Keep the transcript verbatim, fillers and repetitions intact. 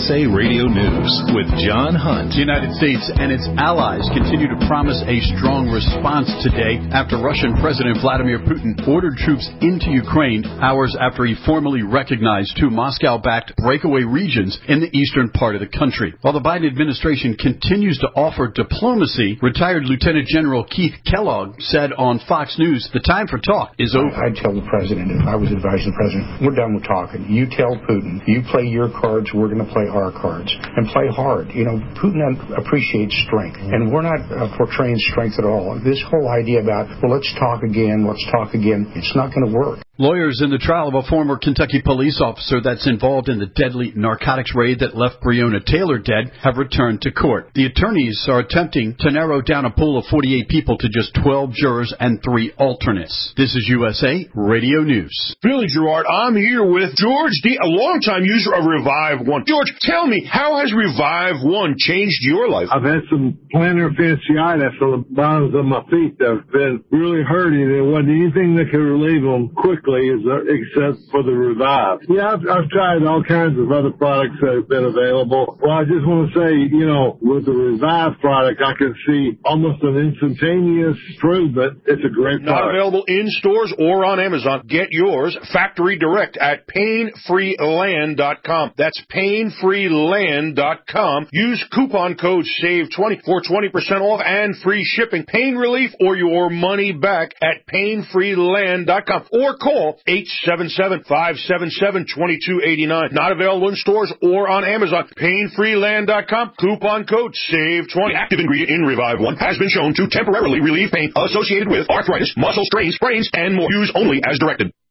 S A Radio News with John Hunt. The United States and its allies continue to promise a strong response today after Russian President Vladimir Putin ordered troops into Ukraine hours after he formally recognized two Moscow-backed breakaway regions in the eastern part of the country. While the Biden administration continues to offer diplomacy, retired Lieutenant General Keith Kellogg said on Fox News the time for talk is over. I'd tell the president, if I was advising the president, we're done with talking. You tell Putin, you play your cards, we're going to play our cards, and play hard. You know, Putin appreciates strength, and we're not uh, portraying strength at all. This whole idea about, well, let's talk again, let's talk again, it's not going to work. Lawyers in the trial of a former Kentucky police officer that's involved in the deadly narcotics raid that left Breonna Taylor dead have returned to court. The attorneys are attempting to narrow down a pool of forty-eight people to just twelve jurors and three alternates. This is U S A Radio News. Billy Gerard, I'm here with George D., a longtime user of Revive One. George, tell me, how has Revive One changed your life? I've had some plantar fasciitis on the bottoms of my feet that have been really hurting. There wasn't anything that could relieve them quickly except for the Revive. Yeah, I've, I've tried all kinds of other products that have been available. Well, I just want to say, you know, with the Revive product, I can see almost an instantaneous improvement. It's a great product. Not available in stores or on Amazon. Get yours factory direct at pain free land dot com. That's pain free land dot com. Use coupon code save twenty for twenty percent off and free shipping. Pain relief or your money back at pain free land dot com or call eight seven seven, five seven seven, two two eight nine. Not available in stores or on Amazon. pain free land dot com. Coupon code save twenty. The active ingredient in Revive One has been shown to temporarily relieve pain associated with arthritis, muscle strains, sprains, and more. Use only as directed.